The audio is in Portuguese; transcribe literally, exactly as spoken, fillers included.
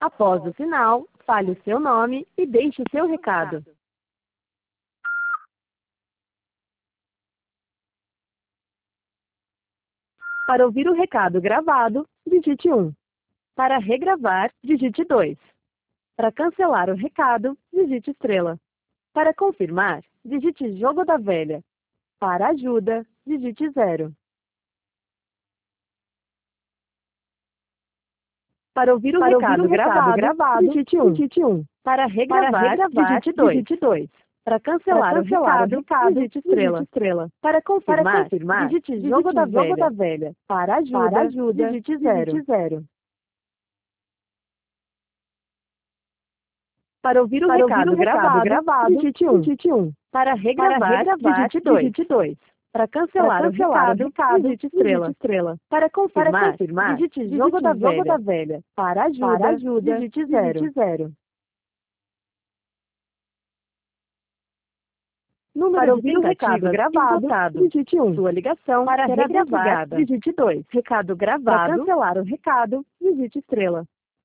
Após o sinal, fale o seu nome e deixe o seu recado. Para ouvir o recado gravado, digite um. Para regravar, digite dois. Para cancelar o recado, digite estrela. Para confirmar, digite jogo da velha. Para ajuda, digite zero. Para ouvir o Para recado, ouvir o recado gravado, gravado, digite um. Digite um. Para regravar, Para regravar digite dois. Digite dois. Para cancelar, Para cancelar o, recado, o recado, digite estrela. Digite estrela. Para confirmar, Para confirmar digite, digite jogo, da, jogo velha. da velha. Para ajuda, Para ajuda digite, zero. digite zero. Para ouvir o Para recado, ouvir o recado gravado, gravado, digite um. Digite um. Para regravar, Para regravar digite dois. Digite dois. Para cancelar, Para cancelar o recado, recado digite estrela. Digite estrela. Para confirmar, Para confirmar digite, digite jogo, da, jogo velha. da velha. Para ajuda, Para ajuda digite, zero. digite zero. Número Para ouvir o recado gravado, digite um. Sua ligação para regravar, digite dois. Recado gravado. Para cancelar o recado, digite estrela.